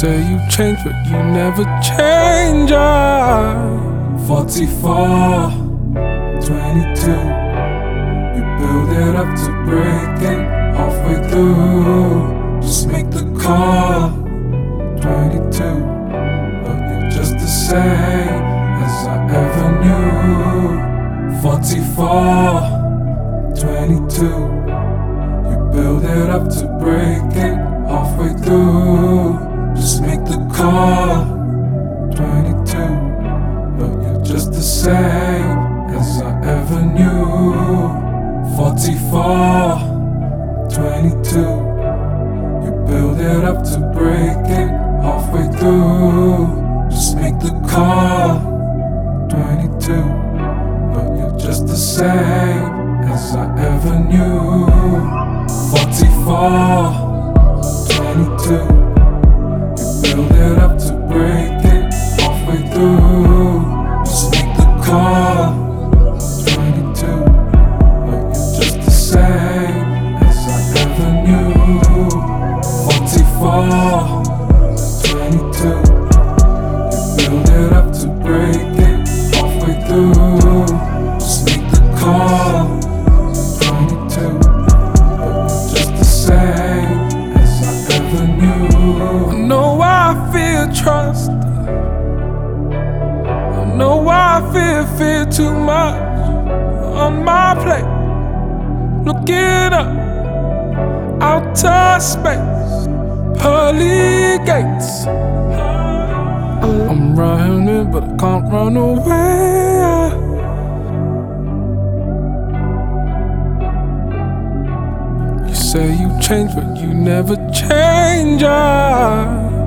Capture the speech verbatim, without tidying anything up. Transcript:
say you changed, but you never change. forty-four, twenty-two. You build it up to break it halfway through. Just make the call. twenty-two, but you're just the same as I ever knew. forty-four, twenty-two. You build it up to break it halfway through. Just make the call. twenty-two, but you're just the same as I ever knew. forty-four, twenty-two. You build it up to break it halfway through. Just make the call. twenty-two, but you're just the same as I ever knew. forty-four, twenty-two. You build it up to break it halfway through. Just make the call. twenty-two, but you're just the same as I ever knew. forty-four, twenty-two. You build it up to break it halfway through. Just make the call. twenty-two, but you're just the same as I ever knew. I know I feel trust. I know I feel fear too much on my plate. Looking up, outer space, pearly gates. I'm running, but I can't run away. You say you changed, but you never change.